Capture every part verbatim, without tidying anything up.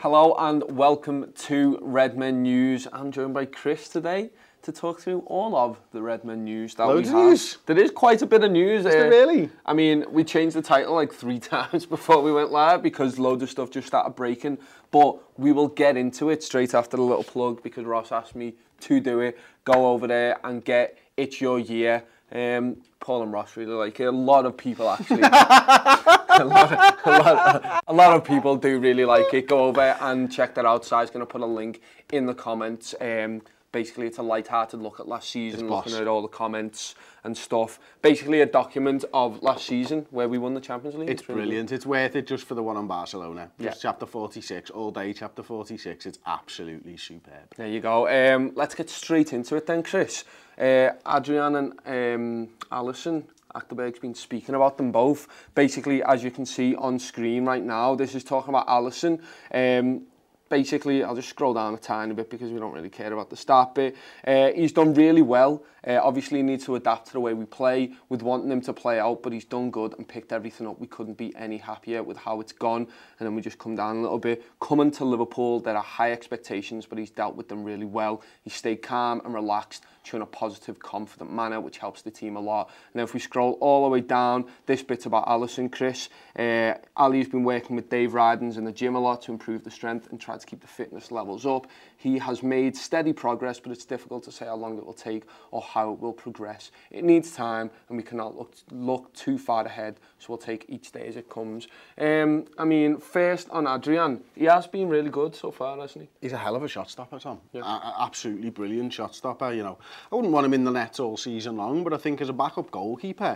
Hello and welcome to Redmen News. I'm joined by Chris today to talk through all of the Redmen News that Loads we of have. news. There is quite a bit of news. Is there really? I mean, we changed the title like three times before we went live because loads of stuff just started breaking. But we will get into it straight after the little plug because Ross asked me to do it. Go over there and get It's Your Year. Um, Paul and Ross really like it. A lot of people actually. a, lot of, a, lot, a lot of people do really like it. Go over and check that out. Si's going to put a link in the comments. Um, basically, it's a light-hearted look at last season, looking at all the comments and stuff. Basically, a document of last season where we won the Champions League. It's, it's really brilliant. Good. It's worth it just for the one on Barcelona. Just yeah. chapter forty-six, all day chapter forty-six. It's absolutely superb. There you go. Um, let's get straight into it then, Chris. Uh, Adrian and um, Alisson, Achterberg's been speaking about them both. Basically, as you can see on screen right now, this is talking about Alisson. Um, basically, I'll just scroll down a tiny bit because we don't really care about the start bit. Uh, he's done really well. Uh, obviously, he needs to adapt to the way we play with wanting him to play out, but he's done good and picked everything up. We couldn't be any happier with how it's gone. And then we just come down a little bit. Coming to Liverpool, there are high expectations, but he's dealt with them really well. He stayed calm and relaxed, showing a positive, confident manner, which helps the team a lot. Now, if we scroll all the way down, this bit's about Alisson, Chris. Uh, Ali's been working with Dave Rydens in the gym a lot to improve the strength and try to keep the fitness levels up. He has made steady progress, but it's difficult to say how long it will take or how it will progress. It needs time, and we cannot look look too far ahead, so we'll take each day as it comes. Um, I mean, first on Adrian, he has been really good so far, hasn't he? He's a hell of a shot stopper, Tom. Yeah. A- absolutely brilliant shot stopper. You know, I wouldn't want him in the net all season long, but I think as a backup goalkeeper,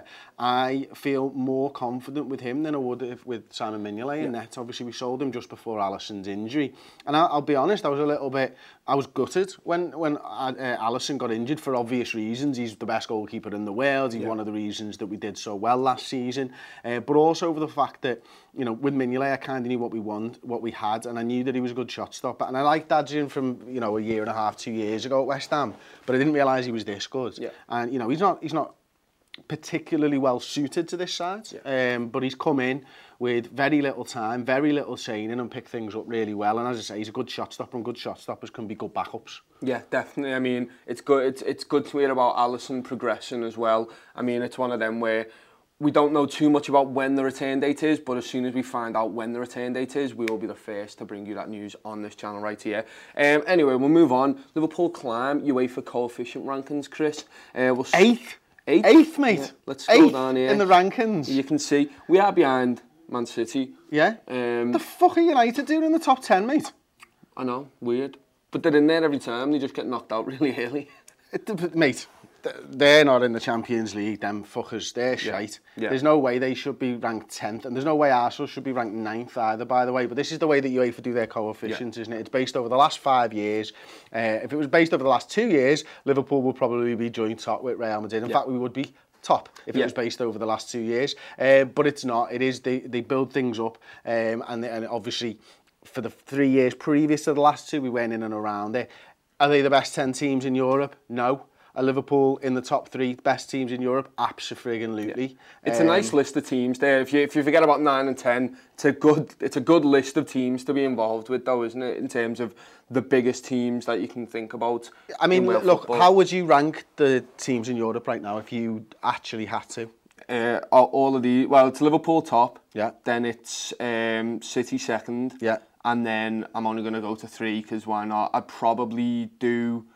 I feel more confident with him than I would if with Simon Mignolet in yeah. net. Obviously, we sold him just before Alisson's injury, and I- I'll be honest, I was a little bit, I was gutted when when uh, Alisson got injured for obvious reasons. He's the best goalkeeper in the world. He's yeah. one of the reasons that we did so well last season, uh, but also for the fact that, you know, with Mignolet, I kind of knew what we want, what we had, and I knew that he was a good shot stopper. And I liked Adrian from, you know, a year and a half, two years ago at West Ham, but I didn't realise he was this good. Yeah. And you know, he's not, he's not particularly well suited to this side, yeah. um, but he's come in with very little time, very little training, and picked things up really well. And as I say, he's a good shot stopper, and good shot stoppers can be good backups. Yeah, definitely. I mean, it's good. It's it's good to hear about Alisson progressing as well. I mean, it's one of them where we don't know too much about when the return date is, but as soon as we find out when the return date is, we will be the first to bring you that news on this channel right here. Um, anyway, we'll move on. Liverpool climb UEFA coefficient rankings, Chris. Uh, we'll Eighth. Eighth, Eighth, mate. Yeah. Let's scroll Eighth down here in the rankings. You can see we are behind Man City. Yeah. Um, the fuck are United doing in the top ten, mate? I know, weird, but they're in there every time. They just get knocked out really early. It, mate, they're not in the Champions League. Them fuckers, they're yeah. shite. Yeah. There's no way they should be ranked tenth, and there's no way Arsenal should be ranked ninth either, by the way. But this is the way that UEFA do their coefficients, yeah. isn't it? It's based over the last five years. Uh, if it was based over the last two years, Liverpool would probably be joint top with Real Madrid. In yeah. fact, we would be top if it yeah. was based over the last two years. Uh, but it's not. It is. They they build things up, um, and they, and obviously for the three years previous to the last two, we went in and around it. Are they the best ten teams in Europe? No. Are Liverpool in the top three best teams in Europe? Abso-friggin-lutely. Yeah. It's um, a nice list of teams there. If you if you forget about nine and ten, it's a good it's a good list of teams to be involved with, though, isn't it? In terms of the biggest teams that you can think about. I mean, look, football. How would you rank the teams in Europe right now if you actually had to? Uh, all of the well, it's Liverpool top. Yeah. Then it's um, City second. Yeah. And then I'm only going to go to three because why not? I'd probably do.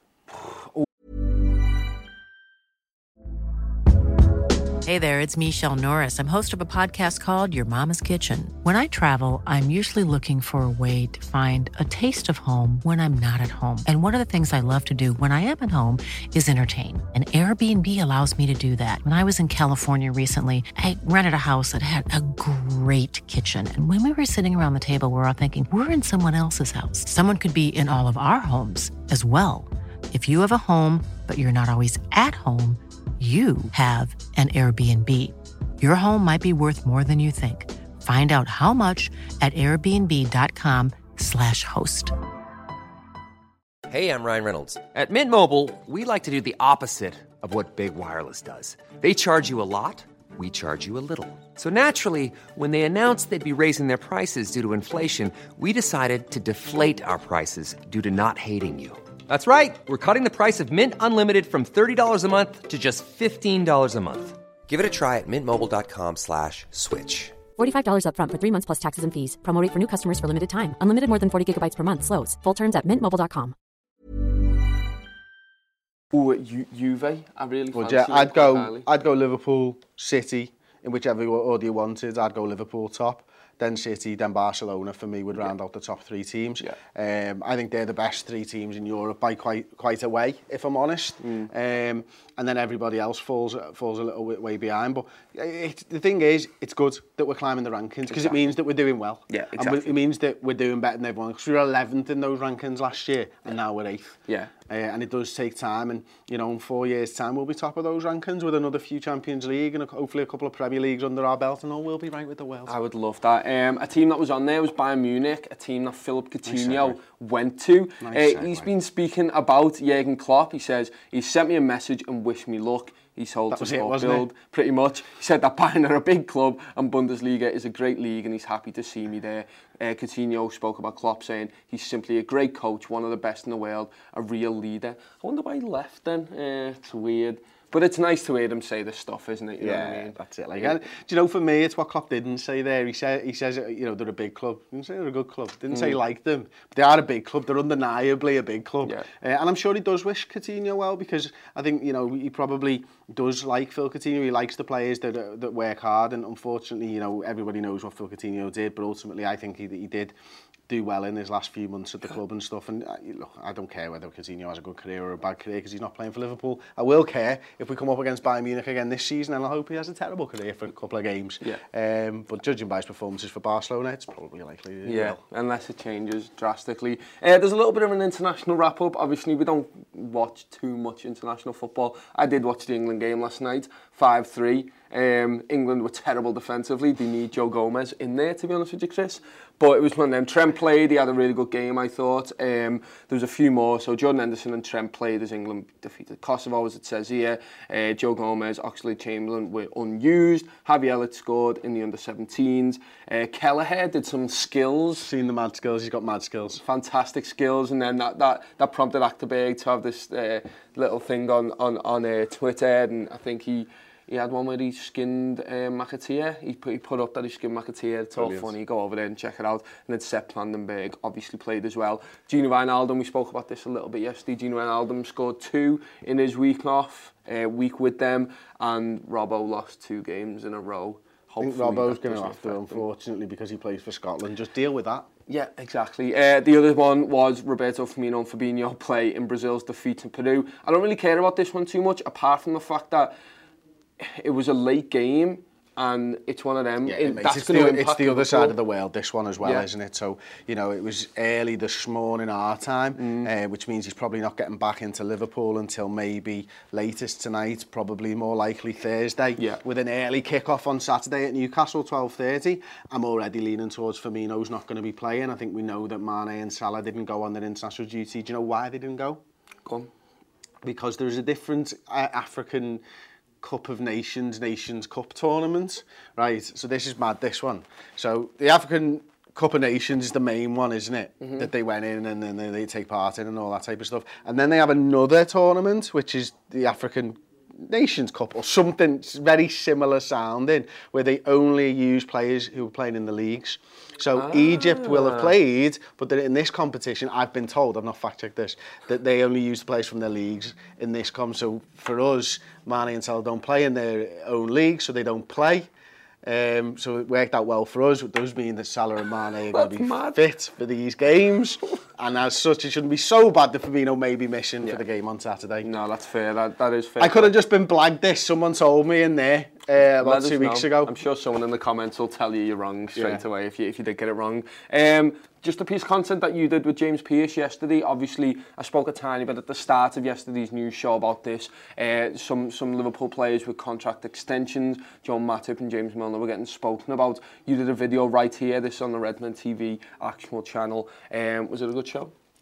Hey there, it's Michelle Norris. I'm host of a podcast called Your Mama's Kitchen. When I travel, I'm usually looking for a way to find a taste of home when I'm not at home. And one of the things I love to do when I am at home is entertain. And Airbnb allows me to do that. When I was in California recently, I rented a house that had a great kitchen. And when we were sitting around the table, we were all thinking, we're in someone else's house. Someone could be in all of our homes as well. If you have a home, but you're not always at home, you have an Airbnb. Your home might be worth more than you think. Find out how much at airbnb.com slash host. Hey, I'm Ryan Reynolds. At Mint Mobile, we like to do the opposite of what Big Wireless does. They charge you a lot, we charge you a little. So naturally, when they announced they'd be raising their prices due to inflation, we decided to deflate our prices due to not hating you. That's right. We're cutting the price of Mint Unlimited from thirty dollars a month to just fifteen dollars a month. Give it a try at mintmobile.com slash switch. forty-five dollars up front for three months plus taxes and fees. Promo rate for new customers for limited time. Unlimited more than forty gigabytes per month. Slows full terms at mint mobile dot com. Ooh, Ju Juve, I really well, fancy yeah, I'd go, highly. I'd go Liverpool, City, in whichever order you wanted. I'd go Liverpool top, then City, then Barcelona for me would round yeah. out the top three teams. Yeah. Um, I think they're the best three teams in Europe by quite quite a way, if I'm honest. Mm. Um, and then everybody else falls falls a little bit way behind. But it, the thing is, it's good that we're climbing the rankings because exactly. it means that we're doing well. Yeah, exactly. And it means that we're doing better than everyone. Because we were eleventh in those rankings last year, and now we're eighth. Yeah. Uh, and it does take time, and you know, in four years' time, we'll be top of those rankings with another few Champions League and a, hopefully a couple of Premier Leagues under our belt, and all we'll be right with the world. I would love that. Um, a team that was on there was Bayern Munich, a team that Philip Coutinho nice went to. Nice uh, he's been speaking about Jurgen Klopp. He says he sent me a message and wished me luck. He's told that to was it, wasn't build, it? Pretty much. He said that Bayern are a big club and Bundesliga is a great league and he's happy to see me there. Uh, Coutinho spoke about Klopp saying he's simply a great coach, one of the best in the world, a real leader. I wonder why he left then. Uh, it's weird. But it's nice to hear them say this stuff, isn't it? You yeah, know what I mean? That's it. Like, and, do you know, for me, it's what Klopp didn't say there. He said, he says, you know, they're a big club. He didn't say they're a good club. Didn't mm. say he liked them. But they are a big club. They're undeniably a big club. Yeah. Uh, and I'm sure he does wish Coutinho well because I think, you know, he probably does like Phil Coutinho. He likes the players that uh, that work hard. And unfortunately, you know, everybody knows what Phil Coutinho did. But ultimately, I think he, he did do well in his last few months at the club and stuff. And uh, look, I don't care whether Coutinho has a good career or a bad career because he's not playing for Liverpool. I will care if we come up against Bayern Munich again this season, and I hope he has a terrible career for a couple of games. Yeah. Um, but judging by his performances for Barcelona, it's probably likely. Yeah, well. unless it changes drastically. Uh, there's a little bit of an international wrap-up. Obviously, we don't watch too much international football. I did watch the England game last night, five three. Um, England were terrible defensively. They need Joe Gomez in there, to be honest with you, Chris. But it was when them Trent played. He had a really good game, I thought. Um, there was a few more. So Jordan Henderson and Trent played as England defeated Kosovo, as it says here. Uh, Joe Gomez, Oxlade-Chamberlain were unused. Javi Elliott scored in the under seventeens. Uh, Kelleher did some skills. Seen the mad skills. He's got mad skills. Fantastic skills. And then that that, that prompted Achterberg to have this uh, little thing on on on uh, Twitter, and I think he. He had one where he skinned uh, McAteer. He put, he put up that he skinned McAteer. It's all funny. Go over there and check it out. And then Sepp Vandenberg obviously played as well. Gini Wijnaldum, we spoke about this a little bit yesterday. Gini Wijnaldum scored two in his week off, uh, week with them. And Robbo lost two games in a row. Hopefully, I think Robbo's going to have to, unfortunately, because he plays for Scotland. Just deal with that. Yeah, exactly. Uh, the other one was Roberto Firmino and Fabinho play in Brazil's defeat in Peru. I don't really care about this one too much, apart from the fact that it was a late game and it's one of them. Yeah, it, it that's it's, the, it's the other side of the world, this one as well, yeah. isn't it? So, you know, it was early this morning our time, mm. uh, which means he's probably not getting back into Liverpool until maybe latest tonight, probably more likely Thursday, yeah. with an early kick-off on Saturday at Newcastle, twelve thirty. I'm already leaning towards Firmino's not going to be playing. I think we know that Mane and Salah didn't go on their international duty. Do you know why they didn't go? Go on. Because there's a different uh, African Cup of Nations, Nations Cup tournament, right? So this is mad, this one. So the African Cup of Nations is the main one, isn't it? Mm-hmm. That they went in and then they take part in and all that type of stuff. And then they have another tournament, which is the African Nations Cup or something very similar sounding, where they only use players who are playing in the leagues. So ah. Egypt will have played, but in this competition, I've been told, I've not fact-checked this, that they only use the players from their leagues in this com. So for us, Mane and Salah don't play in their own league, so they don't play. Um, so it worked out well for us. It does mean that Salah and Mane are going to be mad. fit for these games. And as such, it shouldn't be so bad that Firmino may be missing yeah. for the game on Saturday. No, that's fair. That, that is fair. I could have just been blagged this. Someone told me in there uh, about two weeks know. ago. I'm sure someone in the comments will tell you you're wrong straight yeah. away if you if you did get it wrong. Um, just a piece of content that you did with James Pearce yesterday. Obviously, I spoke a tiny bit at the start of yesterday's news show about this. Uh, some some Liverpool players with contract extensions, John Matip and James Milner, were getting spoken about. You did a video right here, this on the Redmen T V actual channel. Um, was it a good show?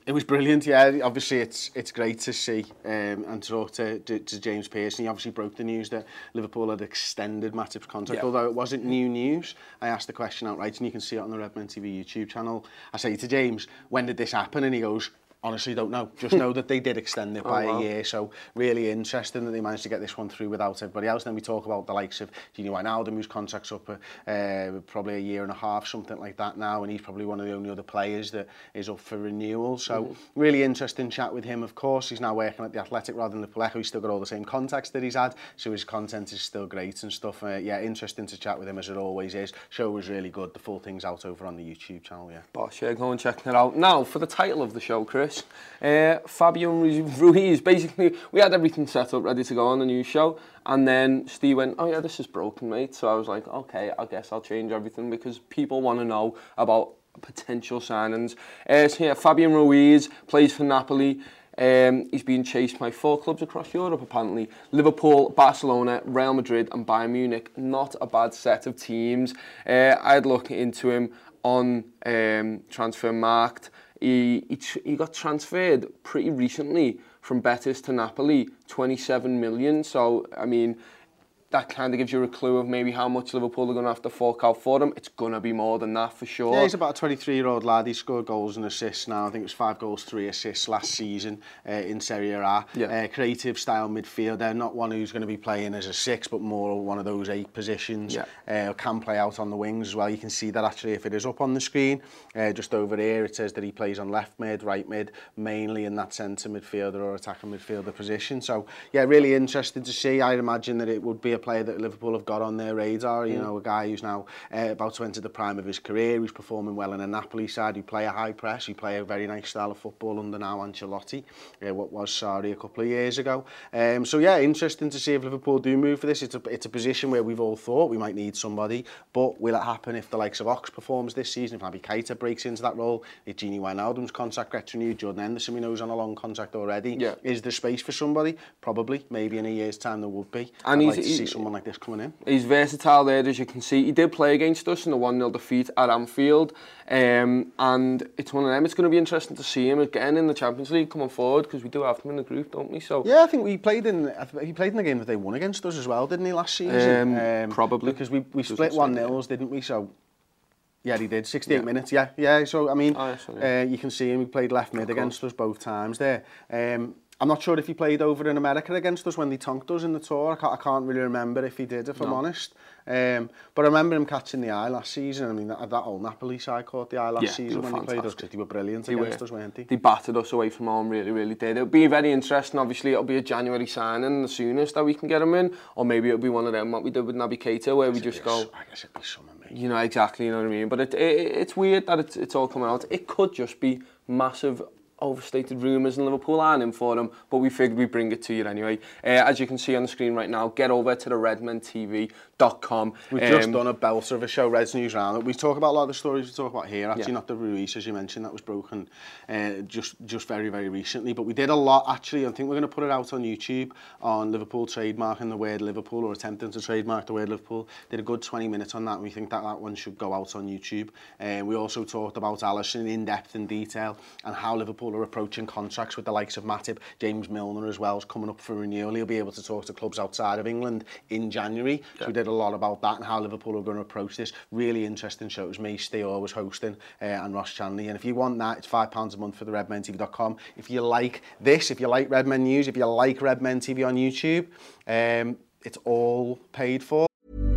It was brilliant, yeah. Obviously, it's it's great to see um, and talk to, to, to James Pearson. He obviously broke the news that Liverpool had extended Matip's contract, yeah. although it wasn't new news. I asked the question outright, and you can see it on the Redmen T V YouTube channel. I say to James, when did this happen? And he goes, honestly, don't know. Just know that they did extend it oh, by wow. a year. So really interesting that they managed to get this one through without everybody else. Then we talk about the likes of Gini Wijnaldum, whose contract's up uh, probably a year and a half, something like that now, and he's probably one of the only other players that is up for renewal. So mm-hmm. really interesting chat with him. Of course, he's now working at the Athletic rather than the Liverpool Echo. He's still got all the same contacts that he's had, so his content is still great and stuff. Uh, yeah, interesting to chat with him as it always is. Show was really good. The full thing's out over on the YouTube channel. Yeah. Bosh, yeah, go and check it out. Now for the title of the show, Chris. Uh, Fabian Ruiz, basically, we had everything set up, ready to go on the news show, and then Steve went, oh yeah, this is broken, mate. So I was like, okay, I guess I'll change everything because people want to know about potential signings. Uh, so yeah, Fabian Ruiz plays for Napoli. Um, he's being chased by four clubs across Europe, apparently. Liverpool, Barcelona, Real Madrid and Bayern Munich. Not a bad set of teams. Uh, I had a look into him on um, Transfermarkt. He, he, he got transferred pretty recently from Betis to Napoli, twenty-seven million. So, I mean, that kind of gives you a clue of maybe how much Liverpool are going to have to fork out for him. It's going to be more than that for sure. Yeah, he's about a twenty-three-year-old lad. He scored goals and assists now. I think it was five goals, three assists last season uh, in Serie A. Yeah. Uh, creative style midfielder, not one who's going to be playing as a six, but more one of those eight positions. Yeah. Uh, can play out on the wings as well. You can see that actually if it is up on the screen. Uh, just over here, it says that he plays on left mid, right mid, mainly in that centre midfielder or attacking midfielder position. So, yeah, really interesting to see. I'd imagine that it would be a player that Liverpool have got on their radar, you mm. know, a guy who's now uh, about to enter the prime of his career, who's performing well in a Napoli side, who play a high press, who play a very nice style of football under now Ancelotti, uh, what was Sarri a couple of years ago. Um, so yeah, interesting to see if Liverpool do move for this. It's a, it's a position where we've all thought we might need somebody, but will it happen if the likes of Ox performs this season, if Naby Keita breaks into that role, if Gini Wijnaldum's contract gets renewed, Jordan Henderson we know is on a long contract already, yeah. is there space for somebody? Probably, maybe in a year's time there would be. And I'd like to see someone like this coming in. He's versatile there, as you can see. He did play against us in a one nil defeat at Anfield, um, and it's one of them. It's going to be interesting to see him again in the Champions League coming forward, because we do have him in the group, don't we? So yeah, I think we played in he played in the game that they won against us as well, didn't he, last season? Um, um, probably because we we split one nils, didn't we? So. Yeah, he did. sixty-eight yeah. minutes, yeah. Yeah, so, I mean, oh, yeah, sorry, yeah. Uh, you can see him. He played left mid against us both times there. Um, I'm not sure if he played over in America against us when they tonked us in the tour. I can't, I can't really remember if he did, if no. I'm honest. Um, but I remember him catching the eye last season. I mean, that, that old Napoli side caught the eye last yeah, season when fantastic. He played us, because they were brilliant they against were. us, weren't they? They battered us away from home, really, really did. It'll be very interesting. Obviously, it'll be a January signing, the soonest that we can get him in. Or maybe it'll be one of them, what we did with Naby Keita, where we just go... I guess it'd be summer, mate. You know, exactly, you know what I mean? But it, it, it's weird that it's, it's all coming out. It could just be massive... overstated rumours and Liverpool aren't in for them, but we figured we'd bring it to you anyway. Uh, as you can see on the screen right now, get over to the redmen T V dot com. We've um, just done a belter of a show, Reds News Roundup. We talk about a lot of the stories we talk about here, actually yeah. not the Ruiz, as you mentioned, that was broken uh, just just very, very recently. But we did a lot, actually. I think we're going to put it out on YouTube on Liverpool trademarking the word Liverpool, or attempting to trademark the word Liverpool. Did a good twenty minutes on that, and we think that that one should go out on YouTube. Uh, we also talked about Alisson in depth and detail, and how Liverpool are approaching contracts with the likes of Matip. James Milner as well is coming up for renewal. He'll be able to talk to clubs outside of England in January. Yeah. So we did a lot about that and how Liverpool are going to approach this. Really interesting show. It was me, Steor was hosting, uh, and Ross Chanley. And if you want that, it's five pounds a month for the redmen T V dot com. If you like this, if you like Redmen News, if you like Redmen T V on YouTube, um, it's all paid for.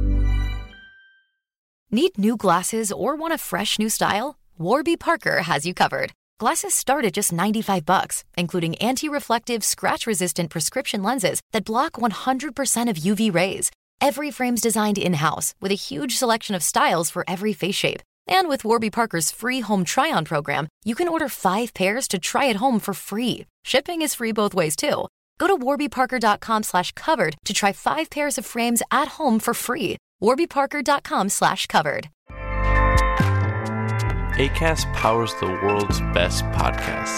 Need new glasses or want a fresh new style? Warby Parker has you covered. Glasses start at just ninety-five bucks, including anti-reflective, scratch-resistant prescription lenses that block one hundred percent of U V rays. Every frame's designed in-house with a huge selection of styles for every face shape. And with Warby Parker's free home try-on program, you can order five pairs to try at home for free. Shipping is free both ways, too. Go to warby parker dot com slash covered to try five pairs of frames at home for free. warby parker dot com slash covered. Acast powers the world's best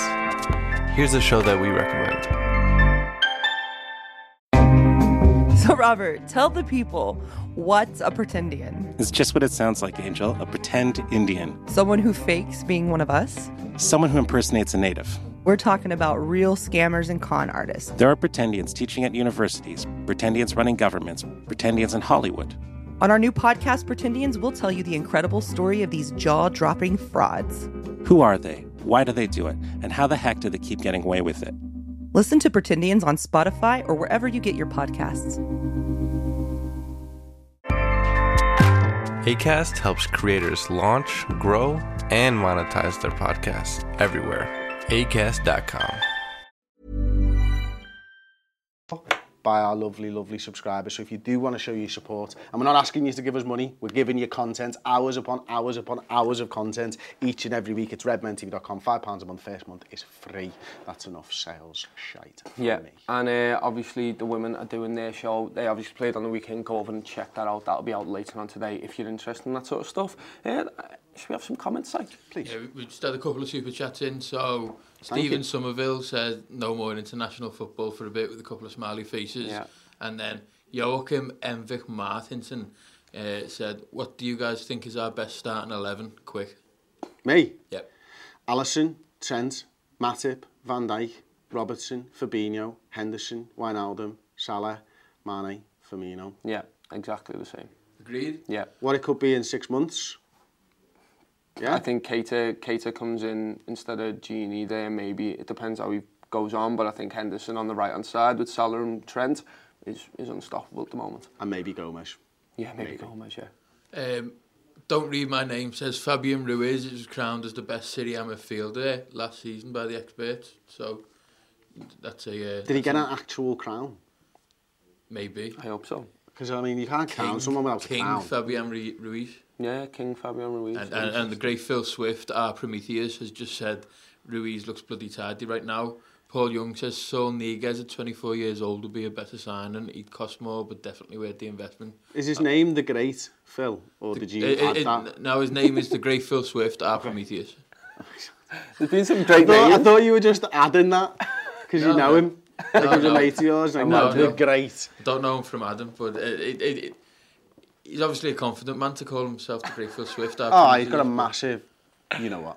podcasts. Here's a show that we recommend. So Robert, tell the people, what's a pretendian? It's just what it sounds like, Angel. A pretend Indian. Someone who fakes being one of us? Someone who impersonates a native. We're talking about real scammers and con artists. There are pretendians teaching at universities, pretendians running governments, pretendians in Hollywood. On our new podcast, Pretendians, we'll tell you the incredible story of these jaw-dropping frauds. Who are they? Why do they do it? And how the heck do they keep getting away with it? Listen to Pretendians on Spotify or wherever you get your podcasts. Acast helps creators launch, grow, and monetize their podcasts everywhere. Acast dot com. By our lovely, lovely subscribers. So if you do want to show your support, and we're not asking you to give us money, we're giving you content, hours upon hours upon hours of content each and every week. It's red men T V dot com, five pounds a month, first month is free. That's enough sales shite for yeah. me. And uh, obviously the women are doing their show. They obviously played on the weekend. Go over and check that out. That'll be out later on today if you're interested in that sort of stuff. Uh, should we have some comments, like, please? Yeah, we just had a couple of super chats in. So Stephen Somerville said no more international football for a bit with a couple of smiley faces. Yeah. And then Joachim Envik Martinson uh, said, what do you guys think is our best starting eleven? Quick. Me? Yep. Alisson, Trent, Matip, Van Dijk, Robertson, Fabinho, Henderson, Wijnaldum, Salah, Mane, Firmino. Yeah, exactly the same. Agreed? Yeah. What it could be in six months. Yeah. I think Keita, Keita comes in instead of Gini there, maybe. It depends how he goes on, but I think Henderson on the right-hand side with Salah and Trent is, is unstoppable at the moment. And maybe Gomez. Yeah, maybe, maybe. Gomez, yeah. Um, don't read my name, says Fabian Ruiz is crowned as the best Serie A midfielder last season by the experts. So, that's a... Uh, Did he get an actual crown? Maybe. I hope so. Because, I mean, you can't King, count someone without King a crown. Fabian Ruiz. Yeah, King Fabian Ruiz. And, and, and the great Phil Swift, our Prometheus, has just said Ruiz looks bloody tidy right now. Paul Young says Saul Niguez at twenty-four years old would be a better signing. He'd cost more, but definitely worth the investment. Is his uh, name the Great Phil, or the, did you it, add it, that? No, his name is the great Phil Swift, our Prometheus. There's been some great I thought, names. I thought you were just adding that because no, you know no. him. Like no, he was no. a mate of yours. Like, no, no, the Great. I don't know him from Adam, but it, it, it, it, he's obviously a confident man to call himself the great Phil Swift. Our oh, Prometheus. he's got a massive. You know what?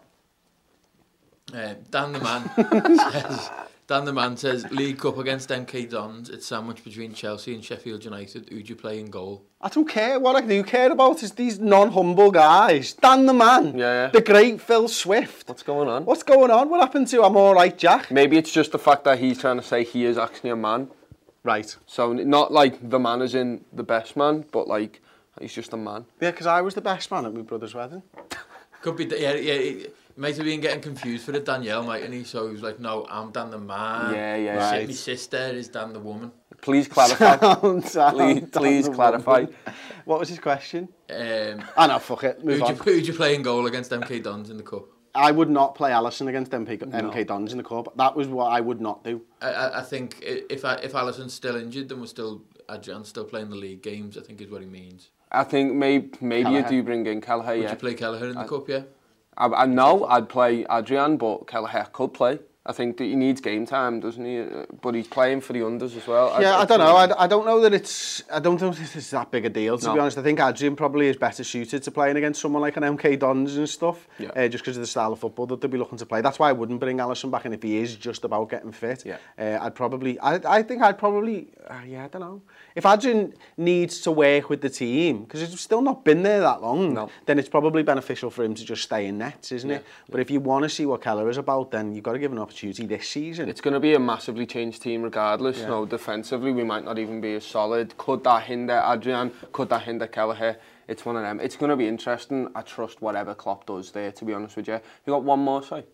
Uh, Dan the Man says. Dan the Man says, League Cup against M K Dons, it's sandwiched between Chelsea and Sheffield United. Who'd you play in goal? I don't care. What I do care about is these non-humble guys. Dan the Man. Yeah, yeah. The great Phil Swift. What's going on? What's going on? What happened to I'm all right, Jack? Maybe it's just the fact that he's trying to say he is actually a man. Right. So not like the man is in the best man, but like he's just a man. Yeah, because I was the best man at my brother's wedding. Could be, yeah, yeah. He might have been getting confused for the Danielle, mightn't he? So he was like, no, I'm Dan the Man. Yeah, yeah, My, right. my sister is Dan the Woman. Please clarify. Sound, sound, please please clarify. What was his question? Um, I know, fuck it. Move who'd, on. you, who'd you play in goal against M K Dons in the Cup? I would not play Alisson against M K, No. M K Dons in the Cup. That was what I would not do. I, I, I think if I, if Alisson's still injured, then we're still, Adrian's still playing the league games, I think is what he means. I think maybe maybe Kelleher. you do bring in Kelleher, Would yeah. you play Kelleher in the I, Cup, yeah? I, I know I'd play Adrian, but Kelleher could play. I think that he needs game time, doesn't he? But he's playing for the unders as well. Yeah, I, I, I don't know. I, I don't know that it's. I don't think it's that big a deal. To no. be honest, I think Adrian probably is better suited to playing against someone like an M K Dons and stuff. Yeah. Uh, just because of the style of football that they'll be looking to play. That's why I wouldn't bring Alisson back. And if he is just about getting fit, yeah. uh, I'd probably. I I think I'd probably. Uh, yeah, I don't know. If Adrian needs to work with the team because it's still not been there that long, no. then it's probably beneficial for him to just stay in nets, isn't yeah. it? But if you want to see what Kelleher is about, then you've got to give an opportunity this season. It's going to be a massively changed team regardless. Yeah. You know, defensively we might not even be as solid. Could that hinder Adrian? Could that hinder Kelleher? It's one of them. It's going to be interesting. I trust whatever Klopp does there, to be honest with you. You got one more, say?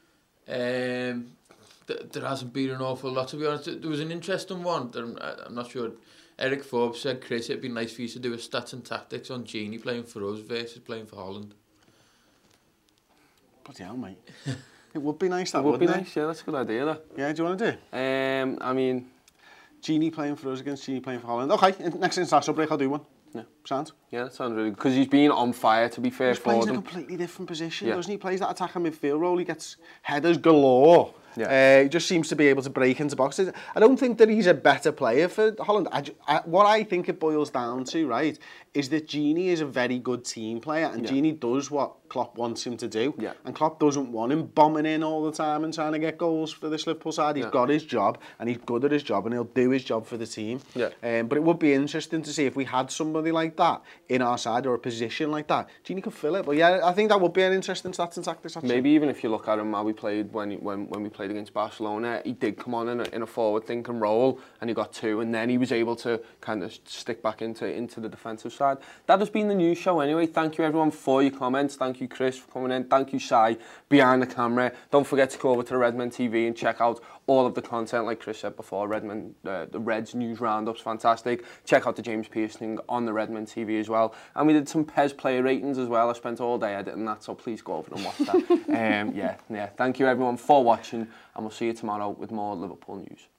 Um, th there hasn't been an awful lot, to be honest. There was an interesting one. That I'm, I'm not sure. Eric Forbes said, Chris, it'd be nice for you to do a stats and tactics on Gini playing for us versus playing for Holland. Bloody hell, mate. It would be nice, that It would be wouldn't nice, yeah, that's a good idea, that. Yeah, do you want to do it? Um, I mean... Gini playing for us against Gini playing for Holland. Okay, next international break I'll do one. Yeah. percent. Yeah, that sounds really good. Because he's been on fire, to be fair, for them. He plays in a completely different position, yeah. doesn't he? He plays that attacking midfield role. He gets headers galore. Yeah. Uh, he just seems to be able to break into boxes. I don't think that he's a better player for Holland. I, I, what I think it boils down to, right, is that Gini is a very good team player, and yeah. Gini does what Klopp wants him to do. Yeah. And Klopp doesn't want him bombing in all the time and trying to get goals for this Liverpool side. He's yeah. got his job, and he's good at his job, and he'll do his job for the team. Yeah. Um, but it would be interesting to see if we had somebody like that in our side, or a position like that. Gini could fill it. But yeah, I think that would be an interesting stats and tactics. Actually. Maybe even if you look at him how we played when when when we played against Barcelona, he did come on in a, in a forward thinking role, and he got two, and then he was able to kind of stick back into into the defensive side. That has been the news show anyway. Thank you everyone for your comments. Thank you Chris for coming in. Thank you Sai behind the camera. Don't forget to go over to the Redmen T V and check out all of the content, like Chris said before. Redmen, uh, the Reds news roundup's fantastic. Check out the James Pearce thing on the Redmen T V as well. And we did some P E S player ratings as well. I spent all day editing that, so please go over and watch that. um, yeah, yeah. Thank you everyone for watching, and we'll see you tomorrow with more Liverpool news.